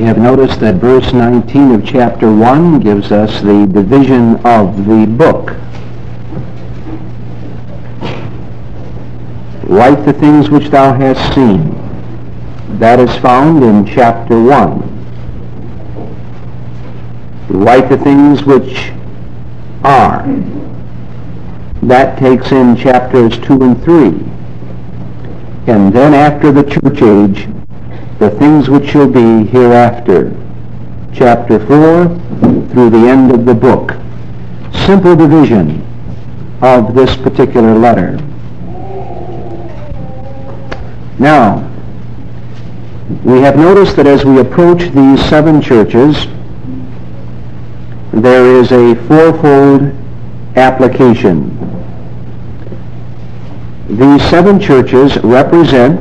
have noticed that verse 19 of chapter 1 gives us the division of the book. Write the things which thou hast seen. That is found in chapter 1. Write the things which are. That takes in chapters 2 and 3. And then after the church age, the things which shall be hereafter. Chapter 4 through the end of the book. Simple division of this particular letter. Now, we have noticed that as we approach these 7 churches, there is a fourfold application. These 7 churches represent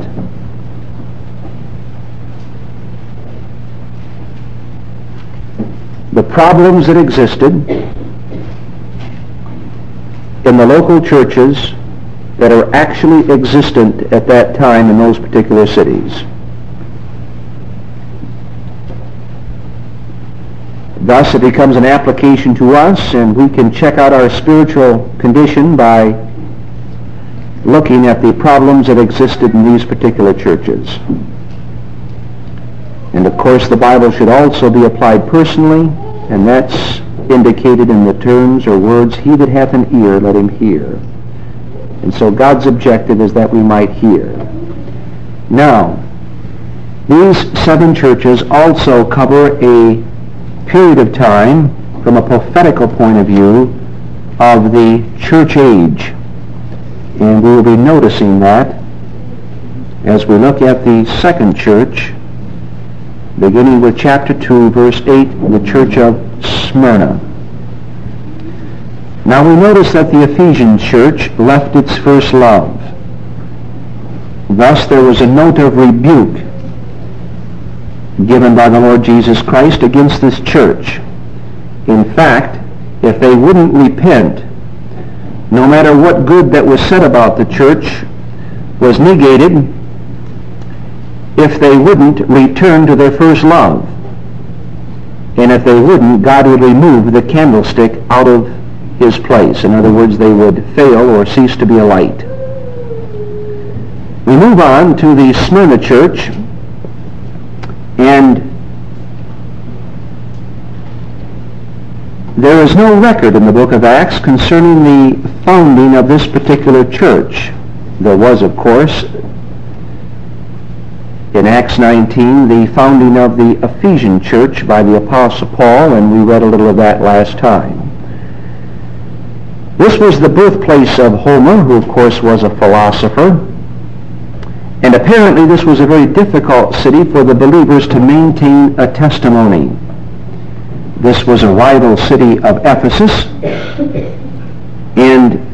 the problems that existed in the local churches that are actually existent at that time in those particular cities. Thus, it becomes an application to us, and we can check out our spiritual condition by looking at the problems that existed in these particular churches. And of course, the Bible should also be applied personally, and that's indicated in the terms or words, "He that hath an ear, let him hear." And so God's objective is that we might hear. Now, these 7 churches also cover a period of time, from a prophetical point of view, of the church age. And we will be noticing that as we look at the second church, beginning with chapter 2, verse 8, the church of Smyrna. Now we notice that the Ephesian church left its first love. Thus there was a note of rebuke given by the Lord Jesus Christ against this church. In fact, if they wouldn't repent, no matter what good that was said about the church was negated, if they wouldn't return to their first love. And if they wouldn't, God would remove the candlestick out of his place. In other words, they would fail or cease to be a light. We move on to the Smyrna church, and there is no record in the book of Acts concerning the founding of this particular church. There was, of course, in Acts 19, the founding of the Ephesian church by the Apostle Paul, and we read a little of that last time. This was the birthplace of Homer, who of course was a philosopher. And apparently this was a very difficult city for the believers to maintain a testimony. This was a rival city of Ephesus, and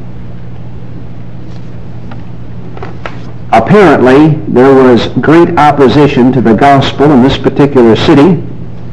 apparently there was great opposition to the gospel in this particular city.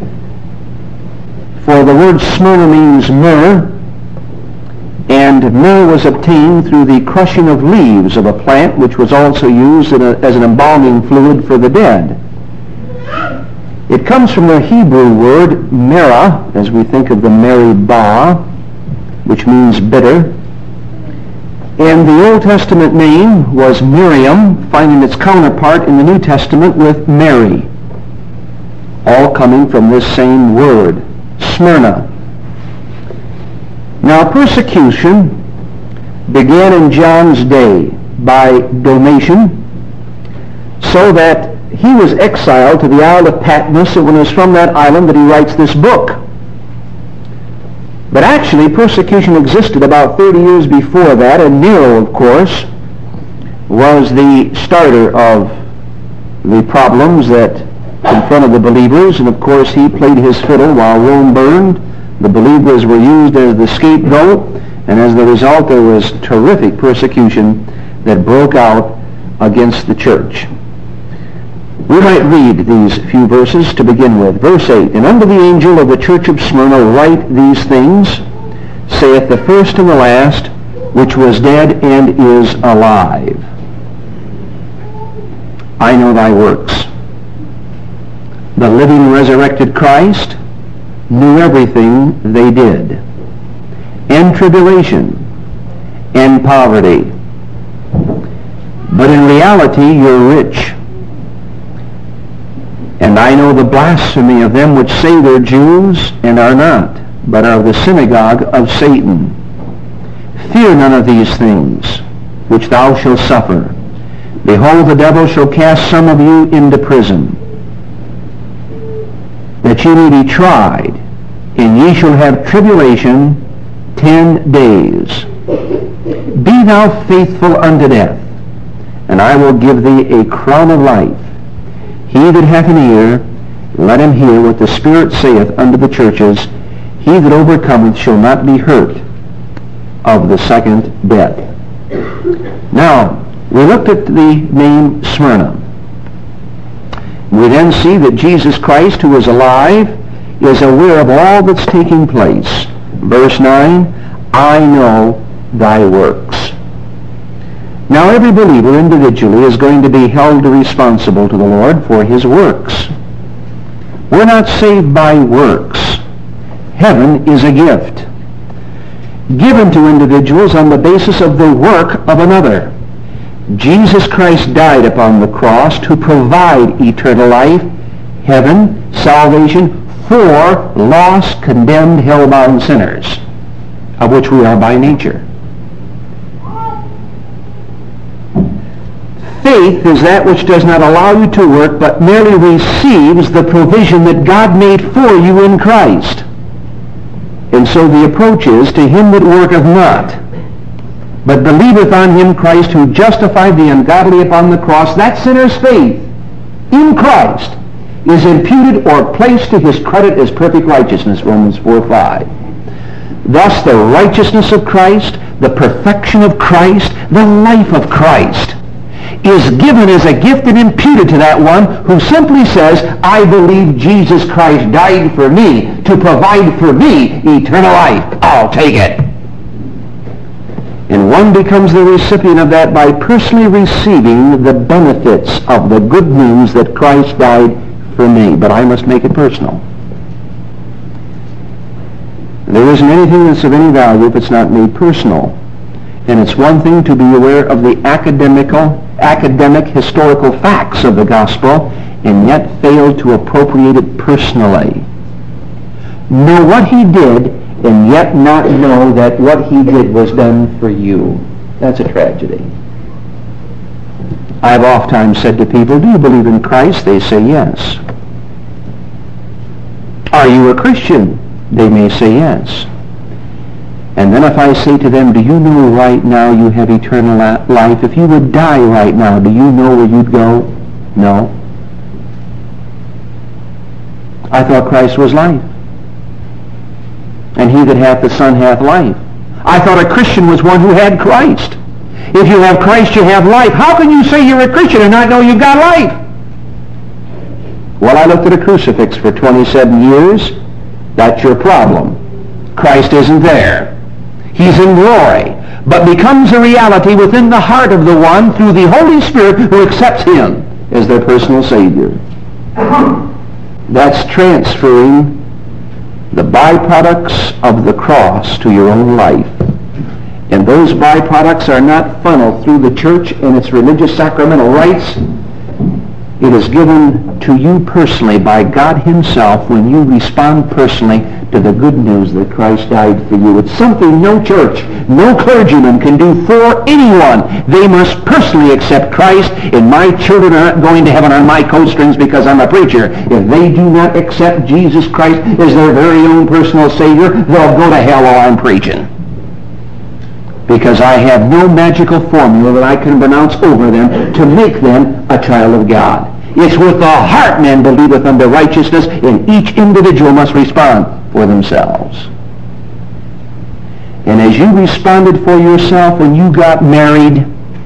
For the word Smyrna means myrrh, and myrrh was obtained through the crushing of leaves of a plant which was also used as an embalming fluid for the dead. It comes from the Hebrew word merah, as we think of the Meribah, which means bitter. And the Old Testament name was Miriam, finding its counterpart in the New Testament with Mary, all coming from this same word, Smyrna. Now, persecution began in John's day by Domitian, so that he was exiled to the Isle of Patmos, and it was from that island that he writes this book. But actually, persecution existed about 30 years before that, and Nero, of course, was the starter of the problems that confronted the believers, and of course he played his fiddle while Rome burned. The believers were used as the scapegoat, and as the result there was terrific persecution that broke out against the church. We might read these few verses to begin with. Verse 8, "And unto the angel of the church of Smyrna write these things, saith the first and the last, which was dead and is alive. I know thy works, the living resurrected Christ, knew everything they did. And tribulation, and poverty. But in reality, you're rich. And I know the blasphemy of them which say they're Jews and are not, but are of the synagogue of Satan. Fear none of these things, which thou shalt suffer. Behold, the devil shall cast some of you into prison, that ye may be tried, and ye shall have tribulation 10 days. Be thou faithful unto death, and I will give thee a crown of life. He that hath an ear, let him hear what the Spirit saith unto the churches. He that overcometh shall not be hurt of the second death. Now, we looked at the name Smyrna. We then see that Jesus Christ, who is alive, is aware of all that's taking place. Verse 9, I know thy works. Now every believer individually is going to be held responsible to the Lord for his works. We're not saved by works. Heaven is a gift given to individuals on the basis of the work of another. Jesus Christ died upon the cross to provide eternal life, heaven, salvation for lost, condemned, hell-bound sinners, of which we are by nature. Faith is that which does not allow you to work, but merely receives the provision that God made for you in Christ. And so the approach is, to him that worketh not, but believeth on him Christ, who justified the ungodly upon the cross, that sinner's faith in Christ is imputed or placed to his credit as perfect righteousness, Romans 4:5. Thus the righteousness of Christ, the perfection of Christ, the life of Christ is given as a gift and imputed to that one who simply says, I believe Jesus Christ died for me to provide for me eternal life. I'll take it. And one becomes the recipient of that by personally receiving the benefits of the good news that Christ died for me. But I must make it personal. There isn't anything that's of any value if it's not made personal. And it's one thing to be aware of the academic historical facts of the gospel and yet fail to appropriate it personally. Know what he did and yet not know that what he did was done for you. That's a tragedy. I've oftentimes said to people, do you believe in Christ? They say yes. Are you a Christian? They may say yes. And then if I say to them, do you know right now you have eternal life? If you would die right now, do you know where you'd go? No. I thought Christ was life. And he that hath the Son hath life. I thought a Christian was one who had Christ. If you have Christ, you have life. How can you say you're a Christian and not know you've got life? Well, I looked at a crucifix for 27 years. That's your problem. Christ isn't there. He's in glory, but becomes a reality within the heart of the one through the Holy Spirit who accepts him as their personal Savior. That's transferring the byproducts of the cross to your own life. And those byproducts are not funneled through the church and its religious sacramental rites. It is given to you personally by God himself when you respond personally to the good news that Christ died for you. It's something no church, no clergyman can do for anyone. They must personally accept Christ, and my children are not going to heaven on my coat strings because I'm a preacher. If they do not accept Jesus Christ as their very own personal Savior, they'll go to hell while I'm preaching. Because I have no magical formula that I can pronounce over them to make them a child of God. It's with the heart man believeth unto righteousness, and each individual must respond for themselves. And as you responded for yourself when you got married,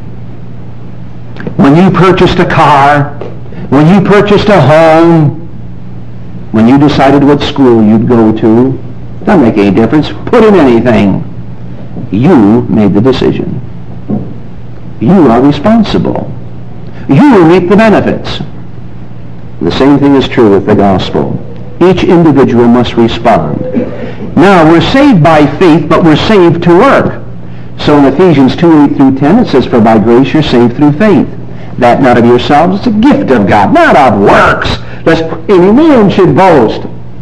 when you purchased a car, when you purchased a home, when you decided what school you'd go to, doesn't make any difference. Put in anything. You made the decision. You are responsible. You will reap the benefits. The same thing is true with the gospel. Each individual must respond. Now, we're saved by faith, but we're saved to work. So in Ephesians 2:8 through 10, it says, "For by grace you're saved through faith. That not of yourselves, it's a gift of God, not of works, lest any man should boast."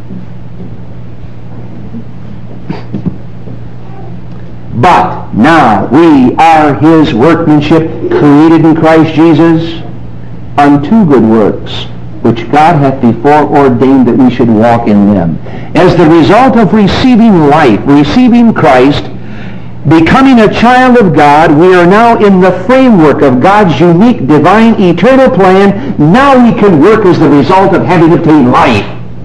But now we are his workmanship, created in Christ Jesus, unto good works, which God hath before ordained that we should walk in them. As the result of receiving life, receiving Christ, becoming a child of God, we are now in the framework of God's unique, divine, eternal plan. Now we can work as the result of having obtained life.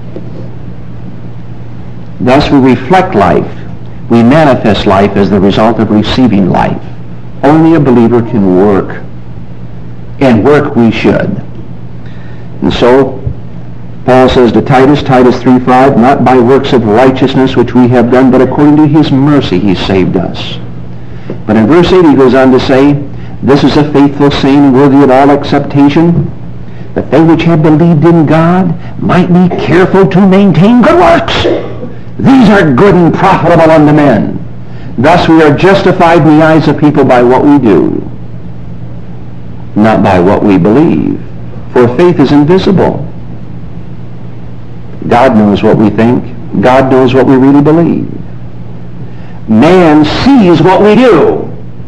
Thus we reflect life. We manifest life as the result of receiving life. Only a believer can work. And work we should. And so, Paul says to Titus 3:5, "Not by works of righteousness which we have done, but according to his mercy he saved us." But in verse 8 he goes on to say, "This is a faithful saying, worthy of all acceptation, that they which have believed in God might be careful to maintain good works. These are good and profitable unto men." Thus we are justified in the eyes of people by what we do, not by what we believe. For faith is invisible. God knows what we think. God knows what we really believe. Man sees what we do.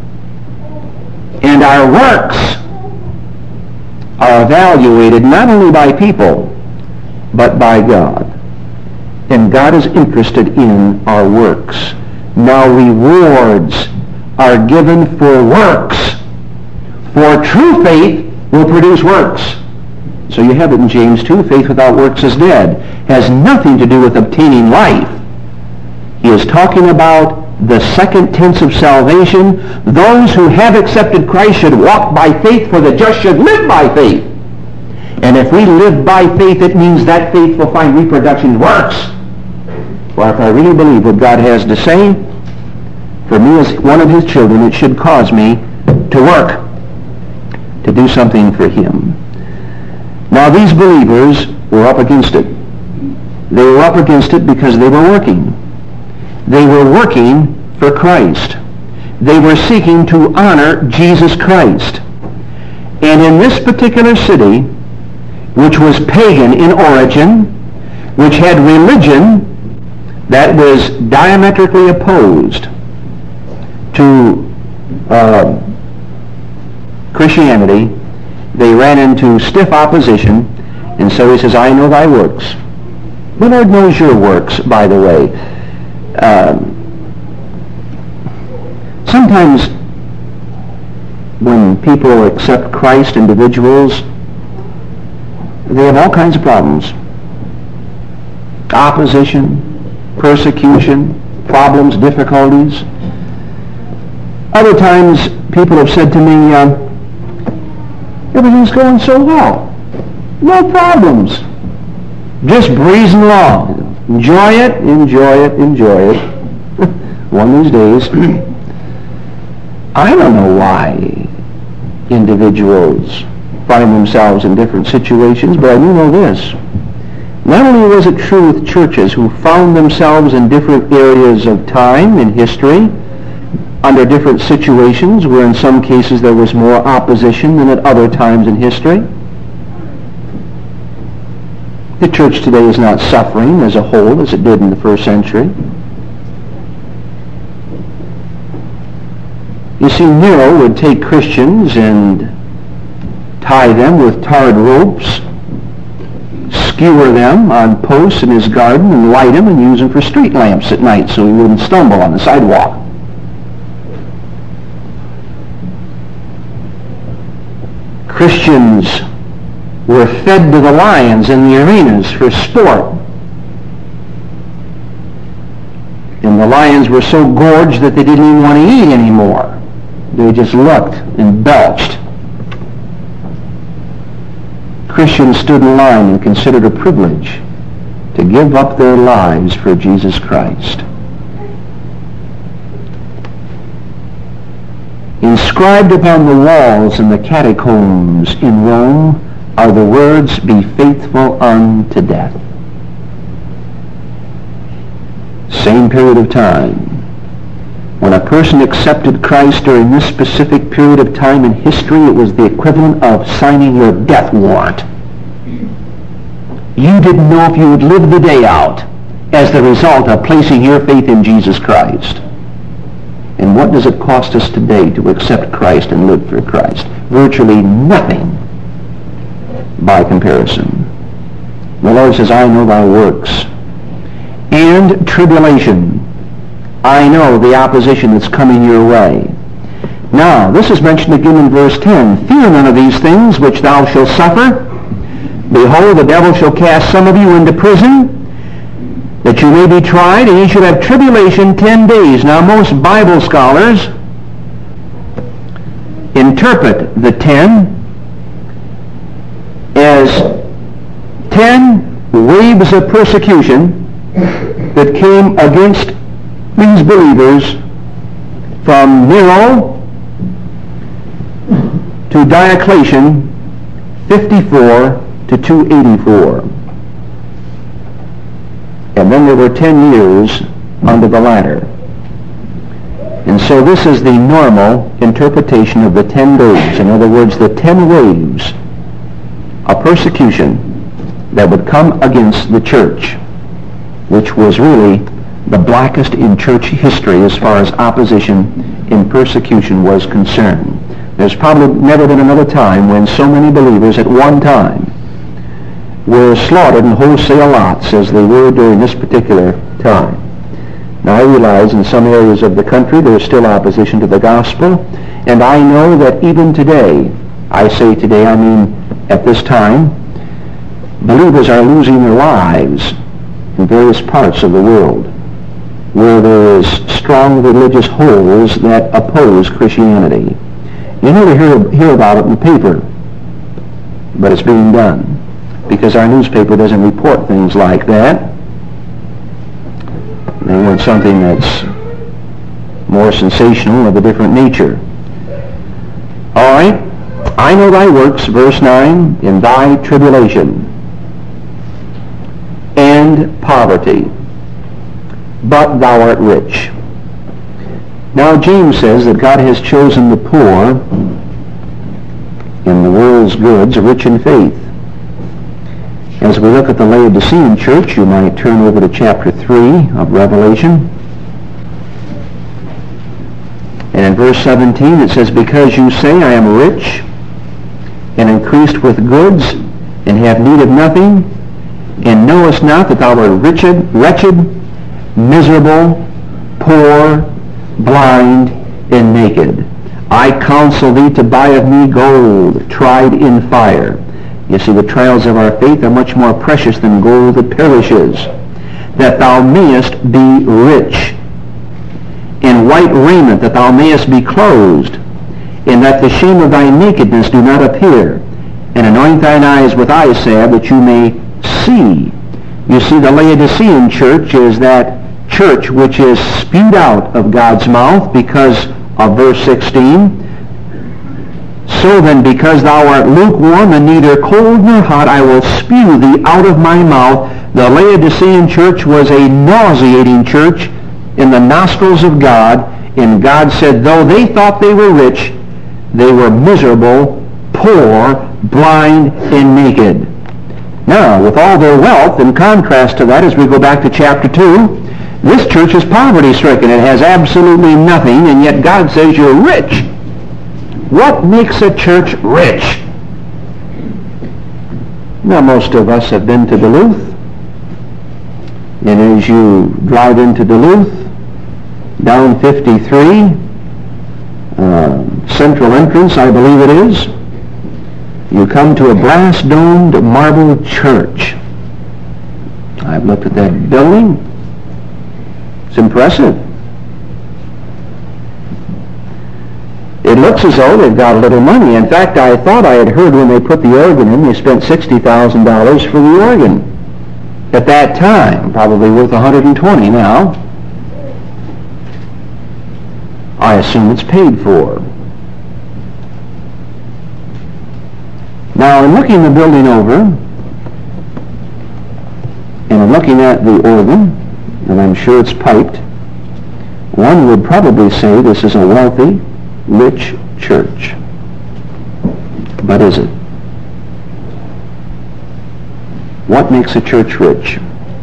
And our works are evaluated not only by people, but by God. And God is interested in our works. Now rewards are given for works. For true faith will produce works. So you have it in James 2, faith without works is dead. Has nothing to do with obtaining life. He is talking about the second tense of salvation. Those who have accepted Christ should walk by faith, for the just should live by faith. And if we live by faith, it means that faith will find reproduction in works. Well, if I really believe what God has to say, for me as one of his children, it should cause me to work, to do something for him. Now these believers were up against it. They were up against it because they were working. They were working for Christ. They were seeking to honor Jesus Christ. And in this particular city, which was pagan in origin, which had religion that was diametrically opposed to Christianity, they ran into stiff opposition, and so he says, "I know thy works." The Lord knows your works, by the way. Sometimes when people accept Christ, individuals, they have all kinds of problems. Opposition, persecution, problems, difficulties. Other times people have said to me, "Everything's going so well. No problems. Just breezing along. Enjoy it, enjoy it, enjoy it." One of these days, I don't know why individuals find themselves in different situations, but I do know this. Not only was it true with churches who found themselves in different areas of time in history, under different situations where in some cases there was more opposition than at other times in history. The church today is not suffering as a whole as it did in the first century. You see, Nero would take Christians and tie them with tarred ropes, skewer them on posts in his garden, and light them and use them for street lamps at night so he wouldn't stumble on the sidewalk. Christians were fed to the lions in the arenas for sport. And the lions were so gorged that they didn't even want to eat anymore. They just looked and belched. Christians stood in line and considered a privilege to give up their lives for Jesus Christ. Inscribed upon the walls in the catacombs in Rome are the words, "Be faithful unto death." Same period of time. When a person accepted Christ during this specific period of time in history, it was the equivalent of signing your death warrant. You didn't know if you would live the day out as the result of placing your faith in Jesus Christ. And what does it cost us today to accept Christ and live for Christ? Virtually nothing by comparison. The Lord says, "I know thy works." And tribulation. I know the opposition that's coming your way. Now, this is mentioned again in verse 10. "Fear none of these things which thou shalt suffer. Behold, the devil shall cast some of you into prison, that you may be tried, and ye shall have tribulation 10 days. Now, most Bible scholars interpret the 10 as 10 waves of persecution that came against these believers from Nero to Diocletian, 54 to 284. And then there were 10 years under the latter. And so this is the normal interpretation of the 10 days. In other words, the 10 waves of persecution that would come against the church, which was really the blackest in church history as far as opposition in persecution was concerned. There's probably never been another time when so many believers at one time were slaughtered in wholesale lots as they were during this particular time. Now, I realize in some areas of the country there's still opposition to the gospel, and I know that even today, I say today, I mean at this time, believers are losing their lives in various parts of the world where there is strong religious holds that oppose Christianity. You never hear about it in the paper, but it's being done because our newspaper doesn't report things like that. They want something that's more sensational, of a different nature. All right, "I know thy works," verse 9, "in thy tribulation and poverty, but thou art rich." Now James says that God has chosen the poor in the world's goods, rich in faith. As we look at the Laodicean church, you might turn over to chapter 3 of Revelation. And in verse 17 it says, "Because you say, I am rich, and increased with goods, and have need of nothing, and knowest not that thou art wretched, miserable, poor, blind, and naked. I counsel thee to buy of me gold, tried in fire." You see, the trials of our faith are much more precious than gold that perishes. "That thou mayest be rich, in white raiment, that thou mayest be clothed, and that the shame of thy nakedness do not appear, and anoint thine eyes with eye salve, that you may see." You see, the Laodicean church is that church which is spewed out of God's mouth because of verse 16. "So then, because thou art lukewarm and neither cold nor hot, I will spew thee out of my mouth." The Laodicean church was a nauseating church in the nostrils of God, and God said, though they thought they were rich, they were miserable, poor, blind, and naked. Now, with all their wealth, in contrast to that, as we go back to chapter 2, this church is poverty-stricken. It has absolutely nothing, and yet God says you're rich. What makes a church rich? Now, most of us have been to Duluth, and as you drive into Duluth, down 53, central entrance, I believe it is, you come to a brass-domed marble church. I've looked at that building. It's impressive. It looks as though they've got a little money. In fact, I thought I had heard when they put the organ in, they spent $60,000 for the organ. At that time, probably worth $120 now. I assume it's paid for. Now, in looking the building over, and in looking at the organ, and I'm sure it's piped, one would probably say this is a wealthy, rich church. But is it? What makes a church rich?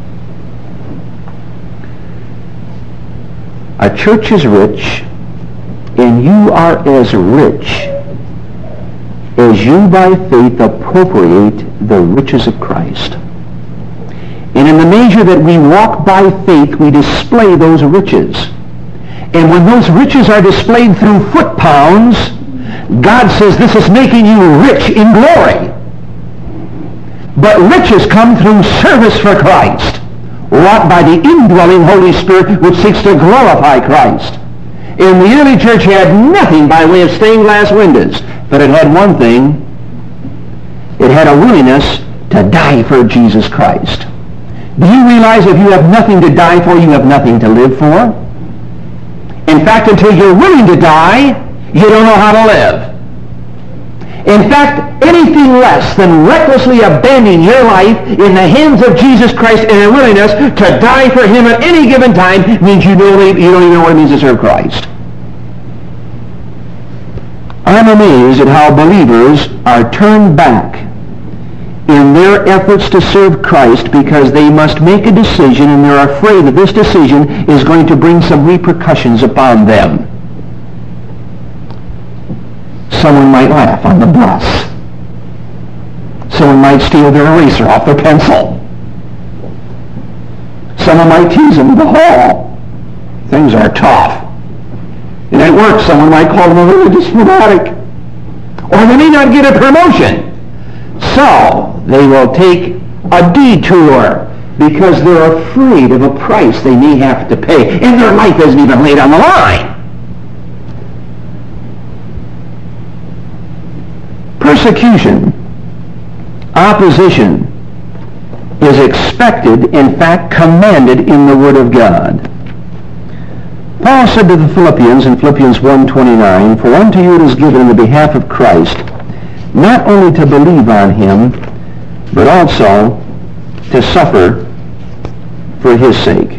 A church is rich, and you are as rich as you by faith appropriate the riches of Christ. And in the measure that we walk by faith, we display those riches. And when those riches are displayed through foot pounds, God says this is making you rich in glory. But riches come through service for Christ, wrought by the indwelling Holy Spirit which seeks to glorify Christ. And the early church had nothing by way of stained glass windows, but it had one thing. It had a willingness to die for Jesus Christ. Do you realize if you have nothing to die for, you have nothing to live for? In fact, until you're willing to die, you don't know how to live. In fact, anything less than recklessly abandoning your life in the hands of Jesus Christ and a willingness to die for Him at any given time means you don't even know what it means to serve Christ. I'm amazed at how believers are turned back in their efforts to serve Christ because they must make a decision and they're afraid that this decision is going to bring some repercussions upon them. Someone might laugh on the bus. Someone might steal their eraser off their pencil. Someone might tease them in the hall. Things are tough. And at work, someone might call them a religious fanatic. Or they may not get a promotion. So they will take a detour because they're afraid of a price they may have to pay. And their life isn't even laid on the line. Persecution, opposition, is expected, in fact commanded in the Word of God. Paul said to the Philippians in Philippians 1:29, "For unto you it is given in the behalf of Christ, not only to believe on Him, but also to suffer for His sake."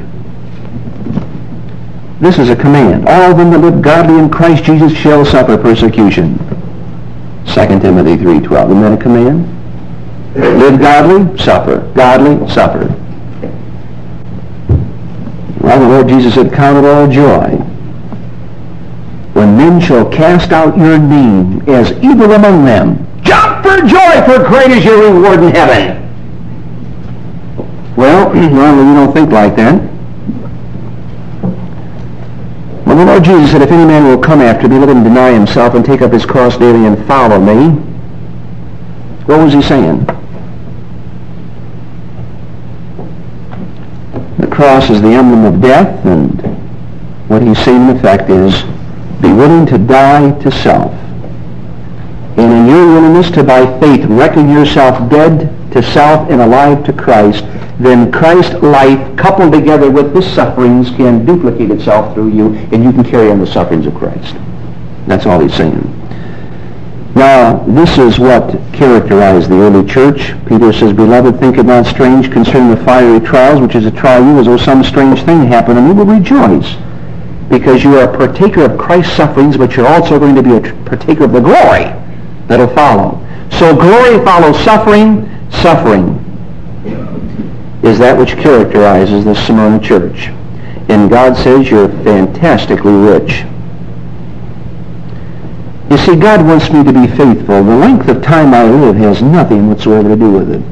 This is a command. All them that live godly in Christ Jesus shall suffer persecution. 2 Timothy 3:12. Isn't that a command? Live godly, suffer. Godly, suffer. Well, the Lord Jesus said, "Count it all joy when men shall cast out your name as evil among them. Jump for joy, for great is your reward in heaven." Well, normally we don't think like that. Well, the Lord Jesus said, "If any man will come after me, let him deny himself and take up his cross daily and follow me." What was He saying? The cross is the emblem of death, and what He's saying in effect is, be willing to die to self. And in your willingness to, by faith, reckon yourself dead to self and alive to Christ, then Christ's life, coupled together with His sufferings, can duplicate itself through you, and you can carry on the sufferings of Christ. That's all He's saying. Now, this is what characterized the early church. Peter says, "Beloved, think it not strange concerning the fiery trials, which is to try you, as though some strange thing happened, and you will rejoice, because you are a partaker of Christ's sufferings, but you're also going to be a partaker of the glory that will follow." So glory follows suffering. Suffering is that which characterizes the Smyrna church. And God says you're fantastically rich. You see, God wants me to be faithful. The length of time I live has nothing whatsoever to do with it.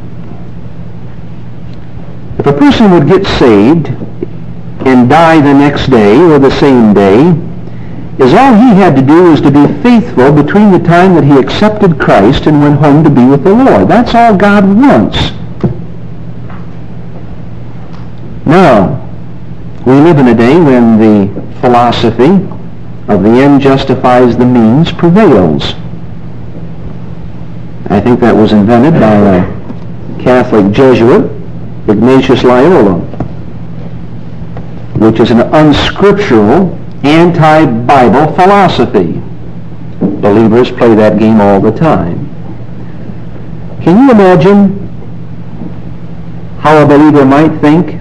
If a person would get saved and die the next day or the same day, is all he had to do was to be faithful between the time that he accepted Christ and went home to be with the Lord. That's all God wants. Now, we live in a day when the philosophy of the end justifies the means prevails. I think that was invented by a Catholic Jesuit, Ignatius Loyola, which is an unscriptural, anti-Bible philosophy. Believers play that game all the time. Can you imagine how a believer might think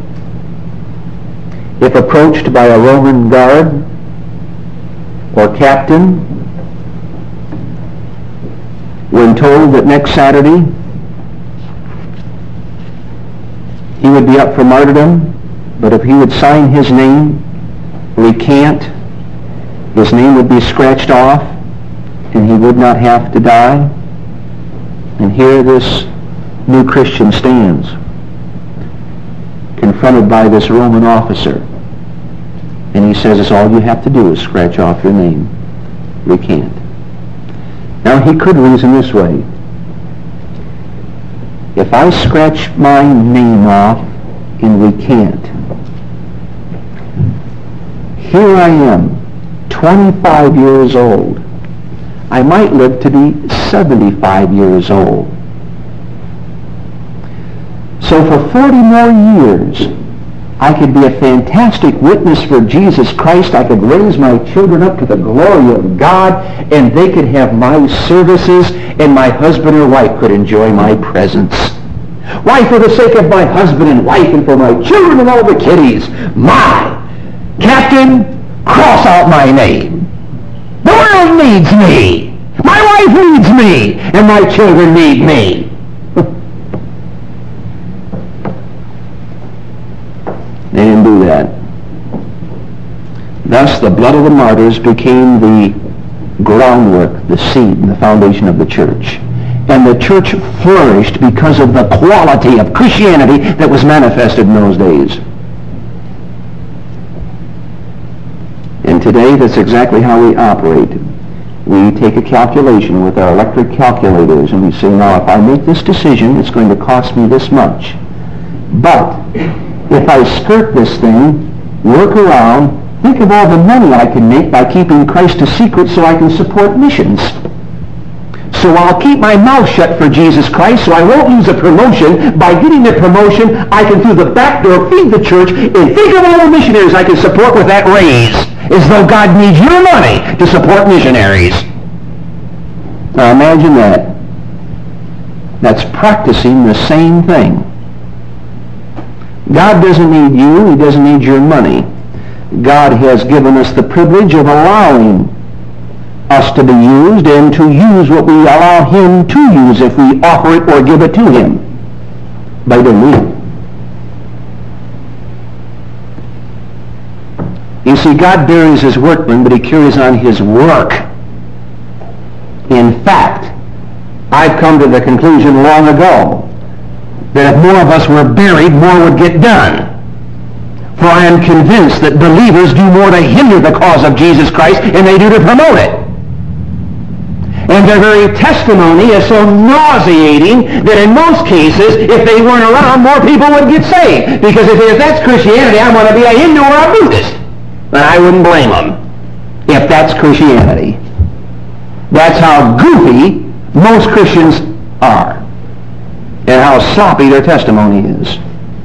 if approached by a Roman guard or captain when told that next Saturday he would be up for martyrdom, but if he would sign his name, recant, his name would be scratched off and he would not have to die? And here this new Christian stands, confronted by this Roman officer, and he says, all you have to do is scratch off your name, recant. Now he could reason this way: if I scratch my name off and recant, here I am, 25 years old. I might live to be 75 years old. So for 40 more years, I could be a fantastic witness for Jesus Christ. I could raise my children up to the glory of God, and they could have my services, and my husband or wife could enjoy my presence. Why, for the sake of my husband and wife and for my children and all the kiddies, my captain, cross out my name. The world needs me. My wife needs me, and my children need me. They didn't do that. Thus, the blood of the martyrs became the groundwork, the seed, and the foundation of the church. And the church flourished because of the quality of Christianity that was manifested in those days. And today, that's exactly how we operate. We take a calculation with our electric calculators, and we say, now, if I make this decision, it's going to cost me this much. But if I skirt this thing, work around, think of all the money I can make by keeping Christ a secret so I can support missions. So I'll keep my mouth shut for Jesus Christ so I won't lose a promotion. By getting the promotion, I can through the back door feed the church and think of all the missionaries I can support with that raise, as though God needs your money to support missionaries. Now imagine that. That's practicing the same thing. God doesn't need you. He doesn't need your money. God has given us the privilege of allowing us to be used and to use what we allow Him to use if we offer it or give it to Him. But He doesn't need it. You see, God buries His workmen, but He carries on His work. In fact, I've come to the conclusion long ago that if more of us were buried, more would get done. For I am convinced that believers do more to hinder the cause of Jesus Christ than they do to promote it. And their very testimony is so nauseating that in most cases, if they weren't around, more people would get saved. Because if that's Christianity, I want to be a Hindu or a Buddhist. And I wouldn't blame them if that's Christianity. That's how goofy most Christians are, and how sloppy their testimony is.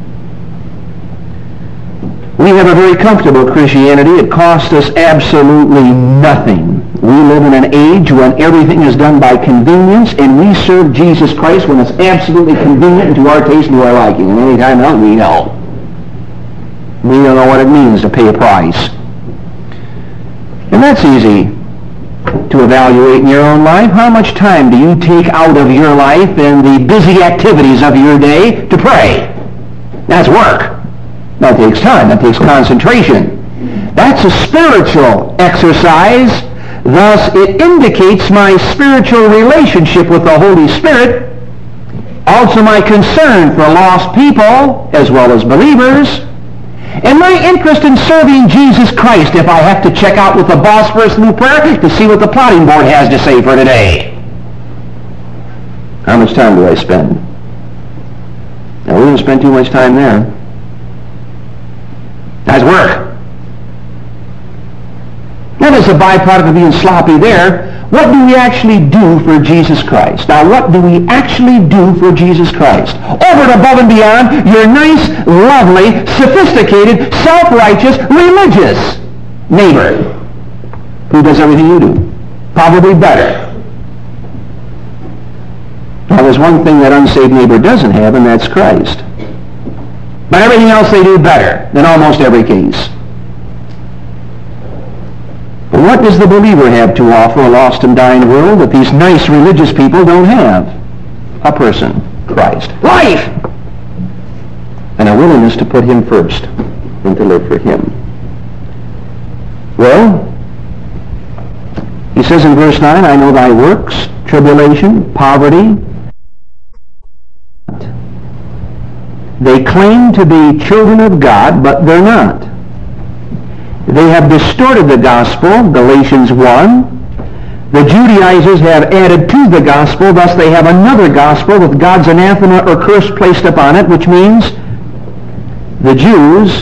We have a very comfortable Christianity. It costs us absolutely nothing. We live in an age when everything is done by convenience, and we serve Jesus Christ when it's absolutely convenient and to our taste and to our liking. And any time else, we know. We don't know what it means to pay a price. And that's easy to evaluate in your own life. How much time do you take out of your life and the busy activities of your day to pray? That's work. That takes time. That takes concentration. That's a spiritual exercise. Thus, it indicates my spiritual relationship with the Holy Spirit, also my concern for lost people as well as believers, and my interest in serving Jesus Christ if I have to check out with the boss first through prayer to see what the plotting board has to say for today. How much time do I spend? Now, we don't spend too much time there. That's work. That is a byproduct of being sloppy there. What do we actually do for Jesus Christ? Now, what do we actually do for Jesus Christ? Over and above and beyond your nice, lovely, sophisticated, self-righteous, religious neighbor who does everything you do. Probably better. Now, there's one thing that unsaved neighbor doesn't have, and that's Christ. But everything else they do better in almost every case. But what does the believer have to offer a lost and dying world that these nice religious people don't have? A person, Christ. Life! And a willingness to put him first and to live for him. Well, he says in verse 9, I know thy works, tribulation, poverty. They claim to be children of God, but they're not. They have distorted the gospel, Galatians 1. The Judaizers have added to the gospel, thus they have another gospel with God's anathema or curse placed upon it, which means the Jews,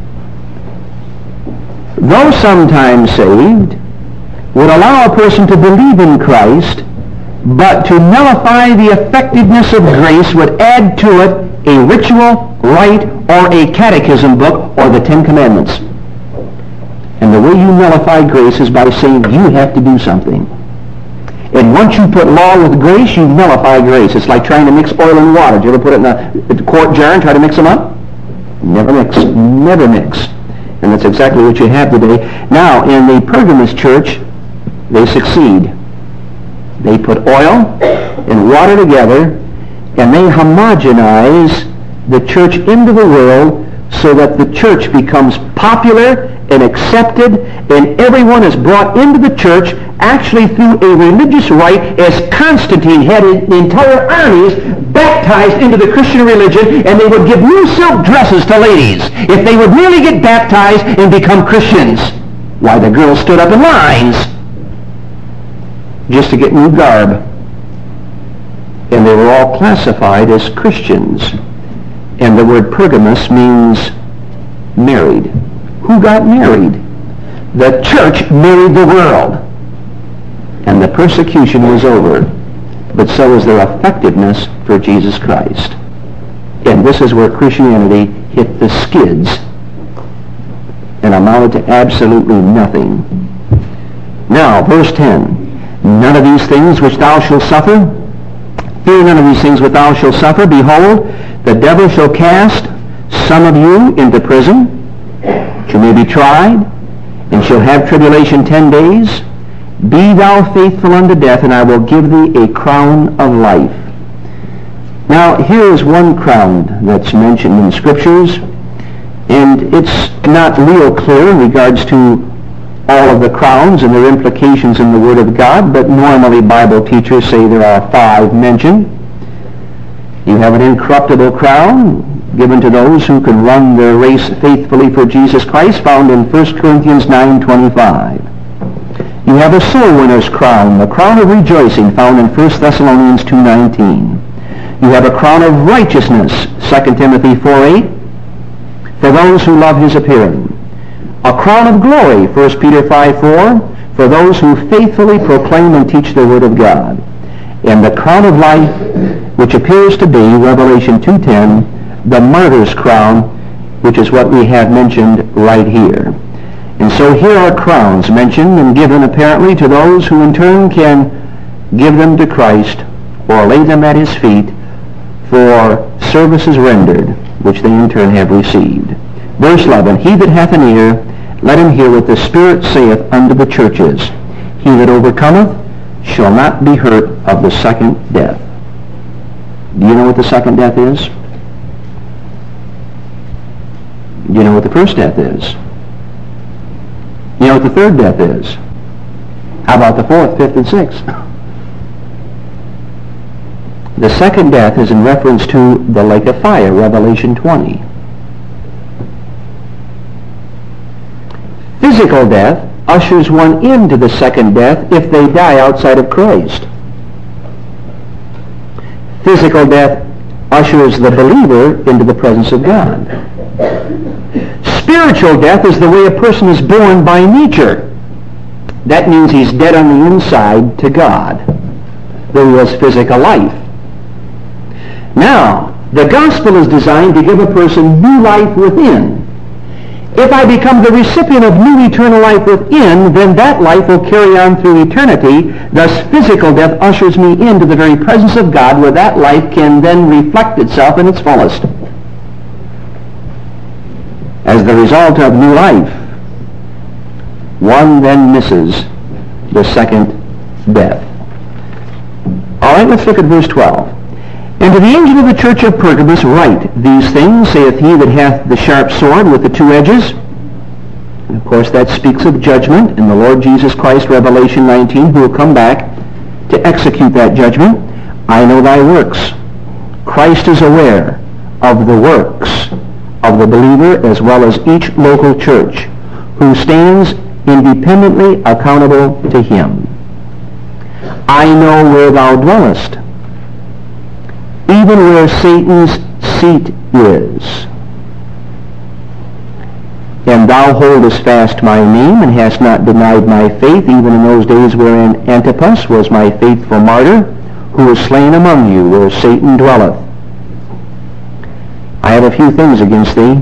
though sometimes saved, would allow a person to believe in Christ, but to nullify the effectiveness of grace would add to it a ritual, rite, or a catechism book, or the Ten Commandments. And the way you nullify grace is by saying you have to do something. And once you put law with grace, you nullify grace. It's like trying to mix oil and water. Do you ever put it in a quart jar and try to mix them up? Never mix. Never mix. And that's exactly what you have today. Now, in the Pergamus church, they succeed. They put oil and water together, and they homogenize the church into the world so that the church becomes popular and accepted, and everyone is brought into the church actually through a religious rite, as Constantine had the entire armies baptized into the Christian religion, and they would give new silk dresses to ladies if they would really get baptized and become Christians. Why, the girls stood up in lines just to get new garb. And they were all classified as Christians. And the word Pergamus means married. Who got married? The church married the world. And the persecution was over. But so is their effectiveness for Jesus Christ. And this is where Christianity hit the skids and amounted to absolutely nothing. Now, verse 10. None of these things which thou shalt suffer, fear none of these things which thou shalt suffer. Behold, the devil shall cast some of you into prison, that you may be tried, and shall have tribulation 10 days. Be thou faithful unto death, and I will give thee a crown of life. Now, here is one crown that's mentioned in the Scriptures, and it's not real clear in regards to all of the crowns and their implications in the Word of God, but normally Bible teachers say there are 5 mentioned. You have an incorruptible crown given to those who can run their race faithfully for Jesus Christ, found in 1 Corinthians 9:25. You have a soul winner's crown, the crown of rejoicing, found in 1 Thessalonians 2:19. You have a crown of righteousness, 2 Timothy 4:8, for those who love his appearing. A crown of glory, 1 Peter 5:4, for those who faithfully proclaim and teach the Word of God. And the crown of life, which appears to be, Revelation 2:10, the martyr's crown, which is what we have mentioned right here. And so here are crowns mentioned and given apparently to those who in turn can give them to Christ or lay them at his feet for services rendered, which they in turn have received. Verse 11, he that hath an ear, let him hear what the Spirit saith unto the churches. He that overcometh shall not be hurt of the second death. Do you know what the second death is? Do you know what the first death is? You know what the third death is? How about the fourth, fifth, and sixth? The second death is in reference to the lake of fire, Revelation 20. Physical death ushers one into the second death if they die outside of Christ. Physical death ushers the believer into the presence of God. Spiritual death is the way a person is born by nature. That means he's dead on the inside to God, though he has physical life. Now, the gospel is designed to give a person new life within. If I become the recipient of new eternal life within, then that life will carry on through eternity. Thus, physical death ushers me into the very presence of God, where that life can then reflect itself in its fullest. As the result of new life, one then misses the second death. All right, let's look at verse 12. And to the angel of the church of Pergamos write, these things saith he that hath the sharp sword with the two edges. And of course, that speaks of judgment in the Lord Jesus Christ, Revelation 19, who will come back to execute that judgment. I know thy works. Christ is aware of the works of the believer as well as each local church who stands independently accountable to him. I know where thou dwellest, even where Satan's seat is. And thou holdest fast my name, and hast not denied my faith, even in those days wherein Antipas was my faithful martyr, who was slain among you, where Satan dwelleth. I have a few things against thee,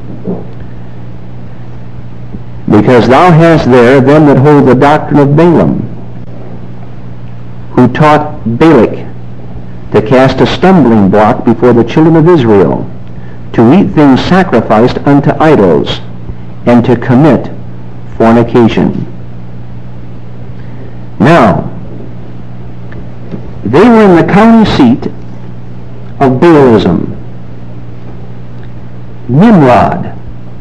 because thou hast there them that hold the doctrine of Balaam, who taught Balak to cast a stumbling block before the children of Israel, to eat things sacrificed unto idols, and to commit fornication. Now, they were in the county seat of Baalism. Nimrod,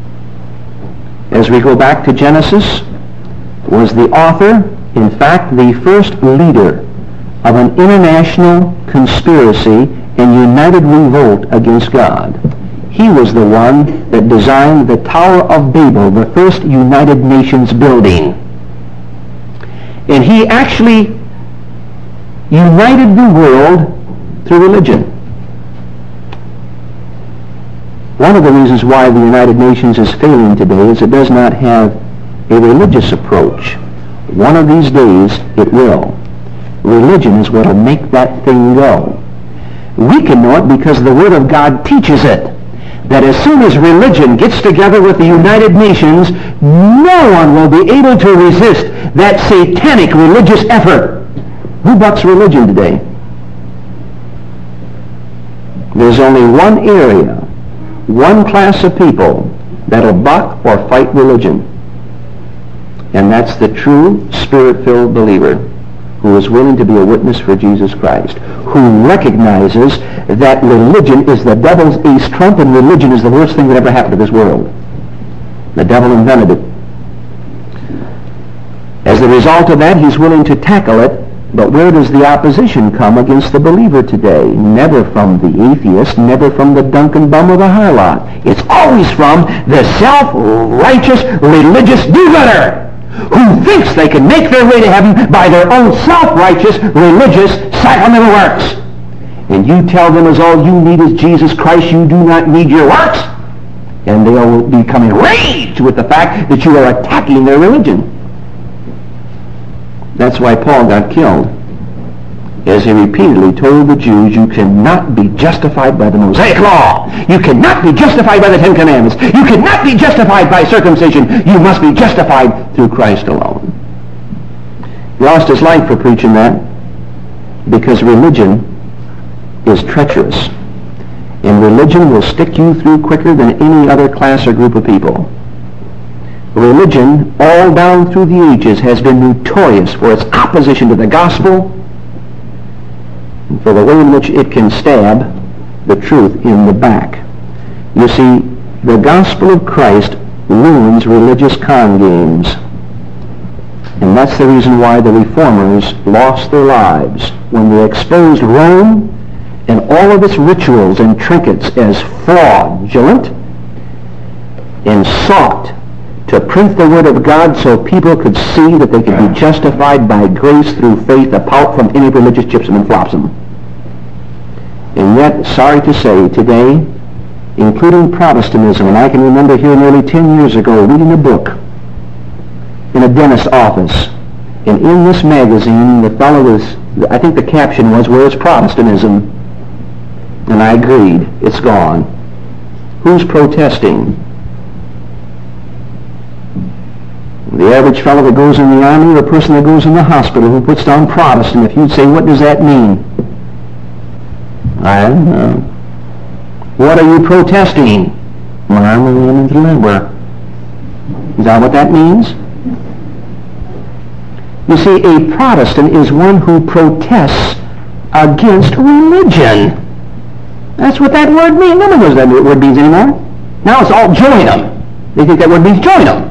as we go back to Genesis, was the author, in fact, the first leader of an international conspiracy and united revolt against God. He was the one that designed the Tower of Babel, the first United Nations building. And he actually united the world through religion. One of the reasons why the United Nations is failing today is it does not have a religious approach. One of these days it will. Religion is what will make that thing go. We can know it because the Word of God teaches it, that as soon as religion gets together with the United Nations, no one will be able to resist that satanic religious effort. Who bucks religion today? There's only one area, one class of people that'll buck or fight religion, and that's the true Spirit-filled believer who is willing to be a witness for Jesus Christ, who recognizes that religion is the devil's ace trump, and religion is the worst thing that ever happened to this world. The devil invented it. As a result of that, he's willing to tackle it. But where does the opposition come against the believer today? Never from the atheist, never from the Duncan bum or the harlot. It's always from the self-righteous religious do-gooder who thinks they can make their way to heaven by their own self-righteous religious sacramental works. And you tell them as all you need is Jesus Christ, you do not need your works, and they'll become enraged with the fact that you are attacking their religion. That's why Paul got killed, as he repeatedly told the Jews, you cannot be justified by the Mosaic Law. You cannot be justified by the Ten Commandments. You cannot be justified by circumcision. You must be justified through Christ alone. He lost his life for preaching that, because religion is treacherous. And religion will stick you through quicker than any other class or group of people. Religion, all down through the ages, has been notorious for its opposition to the gospel and for the way in which it can stab the truth in the back. You see, the gospel of Christ ruins religious con games. And that's the reason why the reformers lost their lives when they exposed Rome and all of its rituals and trinkets as fraudulent and sought to print the Word of God so people could see that they could be justified by grace through faith apart from any religious gypsum and flopsum. And yet, sorry to say, today, including Protestantism, and I can remember here nearly 10 years ago reading a book in a dentist's office, and in this magazine the fellow was, I think the caption was, "Where's Protestantism?" And I agreed, it's gone. Who's protesting? The average fellow that goes in the army or a person that goes in the hospital who puts down Protestant, if you'd say, what does that mean? I don't know. What are you protesting? Is that what that means? You see, a Protestant is one who protests against religion. That's what that word means. Nobody knows what that word means anymore. Now it's all join them. They think that word means join them.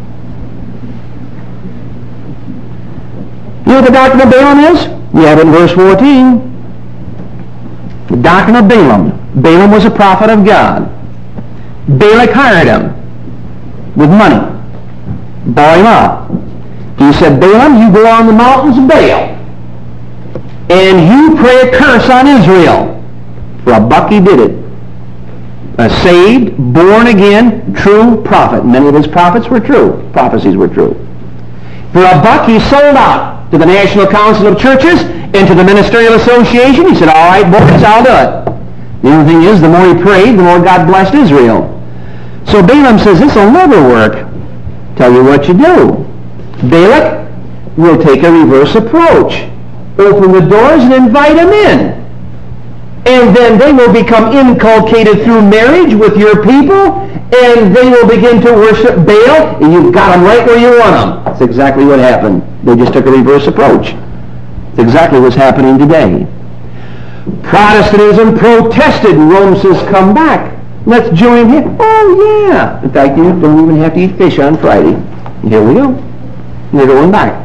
You know what the doctrine of Balaam is? You have it in verse 14. The doctrine of Balaam. Balaam was a prophet of God. Balak hired him with money. Bought him out. He said, Balaam, you go on the mountains of Baal, and you pray a curse on Israel. For a buck he did it. A saved, born again, true prophet. Many of his prophets were true. Prophecies were true. For a buck he sold out to the National Council of Churches and to the Ministerial Association. He said, all right, boys, I'll do it. The only thing is, the more he prayed, the more God blessed Israel. So Balaam says, this will never work. Tell you what you do. Balak will take a reverse approach. Open the doors and invite them in. And then they will become inculcated through marriage with your people, and they will begin to worship Baal, and you've got them right where you want them. That's exactly what happened. They just took a reverse approach. That's exactly what's happening today. Protestantism protested, and Rome says, come back. Let's join him. Oh, yeah. In fact, you don't even have to eat fish on Friday. And here we go. They're going back.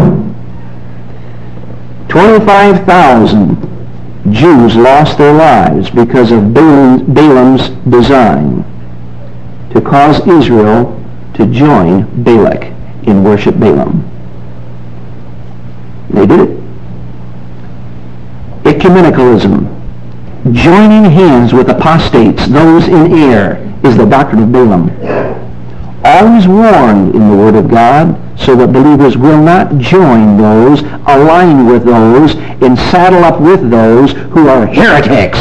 25,000 Jews lost their lives because of Balaam's design to cause Israel to join Balak in worship Balaam. They did it. Ecumenicalism, joining hands with apostates, those in error, is the doctrine of Balaam. Always warned in the Word of God so that believers will not join those, align with those, and saddle up with those who are heretics.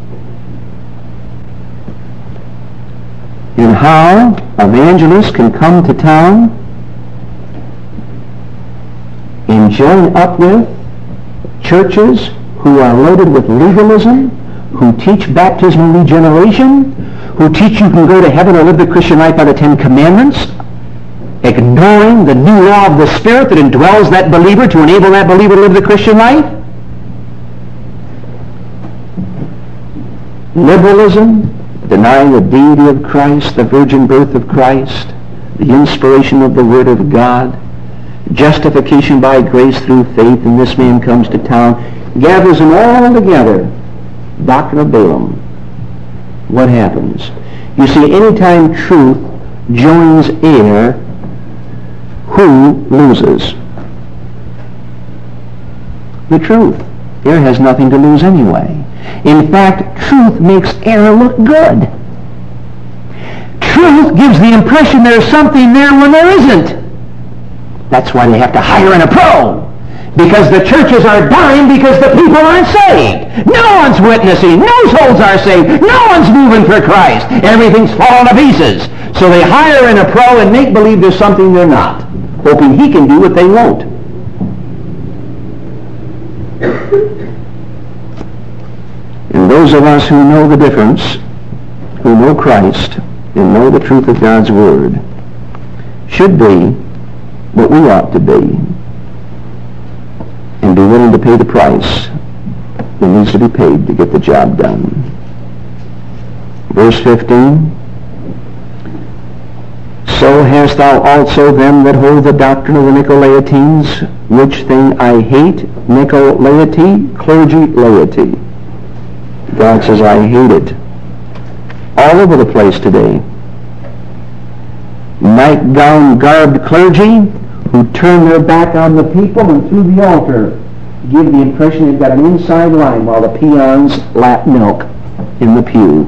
And how evangelists can come to town and join up with churches who are loaded with legalism, who teach baptismal regeneration, who teach you can go to heaven or live the Christian life by the Ten Commandments, ignoring the new law of the Spirit that indwells that believer to enable that believer to live the Christian life. Liberalism, denying the deity of Christ, the virgin birth of Christ, the inspiration of the Word of God, justification by grace through faith, and this man comes to town, gathers them all together. Doctrine of Balaam. What happens? You see, anytime truth joins error, who loses? The truth. Error has nothing to lose anyway. In fact, truth makes error look good. Truth gives the impression there's something there when there isn't. That's why they have to hire in a pro. Because the churches are dying because the people aren't saved. No one's witnessing. No souls are saved. No one's moving for Christ. Everything's falling to pieces. So they hire in a pro and make believe there's something they're not, hoping he can do what they won't. And those of us who know the difference, who know Christ, and know the truth of God's Word, should be what we ought to be, and be willing to pay the price that needs to be paid to get the job done. Verse 15, so hast thou also them that hold the doctrine of the Nicolaitans, which thing I hate. Nicolaity, clergy, laity. God says, I hate it. All over the place today. Nightgown garbed clergy who turn their back on the people and through the altar give the impression they've got an inside line while the peons lap milk in the pew.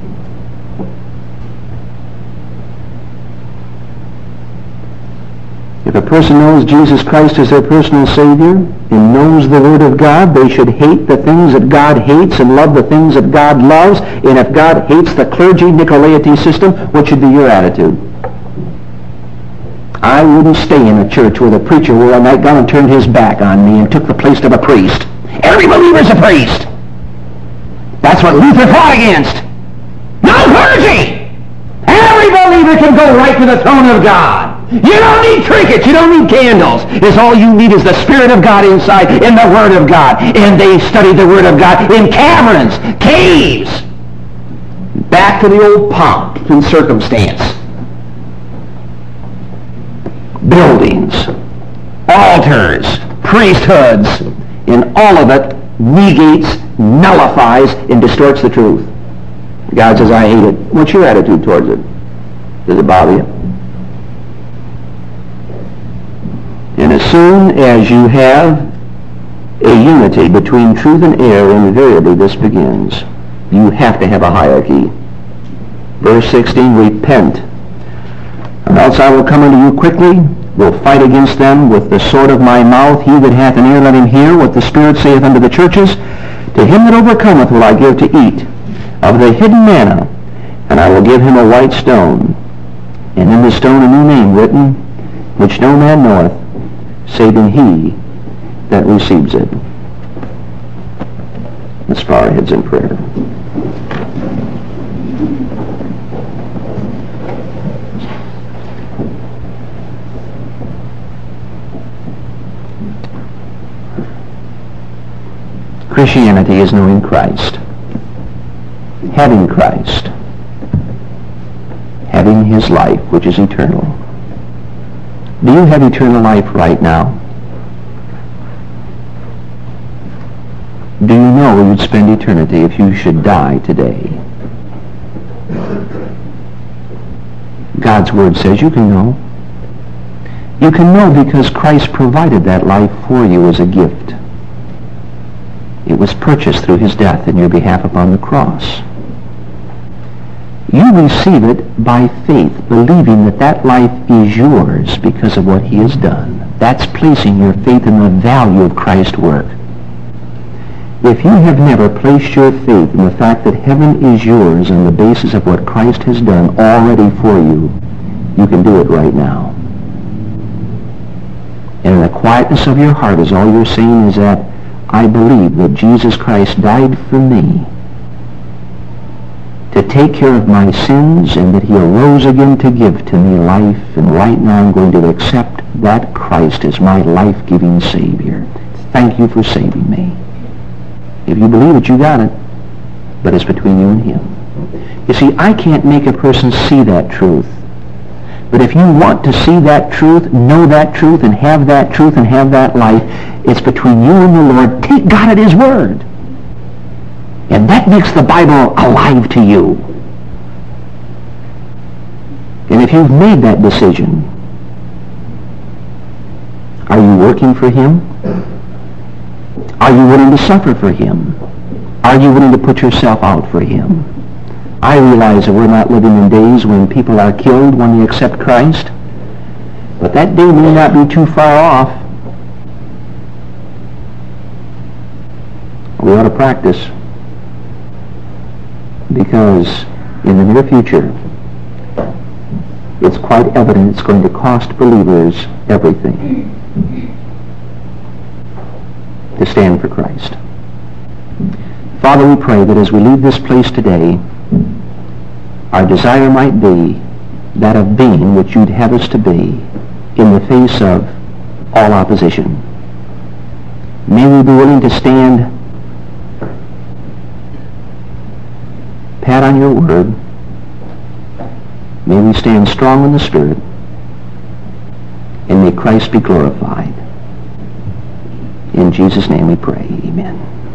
If a person knows Jesus Christ as their personal Savior and knows the Word of God, they should hate the things that God hates and love the things that God loves. And if God hates the clergy Nicolaity system, what should be your attitude? I wouldn't stay in a church where the preacher wore a nightgown and turned his back on me and took the place of a priest. Every believer's a priest. That's what Luther fought against. No clergy! Every believer can go right to the throne of God. You don't need trinkets. You don't need candles. It's all you need is the Spirit of God inside and the Word of God. And they studied the Word of God in caverns, caves. Back to the old pomp and circumstance. Buildings, altars, priesthoods, and all of it negates, nullifies, and distorts the truth. God says, I hate it. What's your attitude towards it? Does it bother you? And as soon as you have a unity between truth and error, invariably this begins. You have to have a hierarchy. Verse 16, repent, or else I will come unto you quickly, will fight against them with the sword of my mouth. He that hath an ear, let him hear what the Spirit saith unto the churches. To him that overcometh will I give to eat of the hidden manna, and I will give him a white stone, and in the stone a new name written, which no man knoweth, saving he that receives it. Let's bow our heads in prayer. Christianity is knowing Christ, having Christ, having his life, which is eternal. Do you have eternal life right now? Do you know where you'd spend eternity if you should die today? God's Word says you can know. You can know because Christ provided that life for you as a gift. It was purchased through his death in your behalf upon the cross. You receive it by faith, believing that that life is yours because of what he has done. That's placing your faith in the value of Christ's work. If you have never placed your faith in the fact that heaven is yours on the basis of what Christ has done already for you, you can do it right now. And in the quietness of your heart, is all you're saying is that, I believe that Jesus Christ died for me to take care of my sins, and that he arose again to give to me life, and right now I'm going to accept that Christ as my life-giving Savior. Thank you for saving me. If you believe it, you got it. But it's between you and him. You see, I can't make a person see that truth. But if you want to see that truth, know that truth, and have that life, it's between you and the Lord. Take God at his word. And that makes the Bible alive to you. And if you've made that decision, are you working for him? Are you willing to suffer for him? Are you willing to put yourself out for him? I realize that we're not living in days when people are killed when they accept Christ, but that day may not be too far off. We ought to practice, because in the near future, it's quite evident it's going to cost believers everything to stand for Christ. Father, we pray that as we leave this place today, our desire might be that of being what you'd have us to be in the face of all opposition. May we be willing to stand pat on your word. May we stand strong in the Spirit, and may Christ be glorified. In Jesus' name we pray. Amen.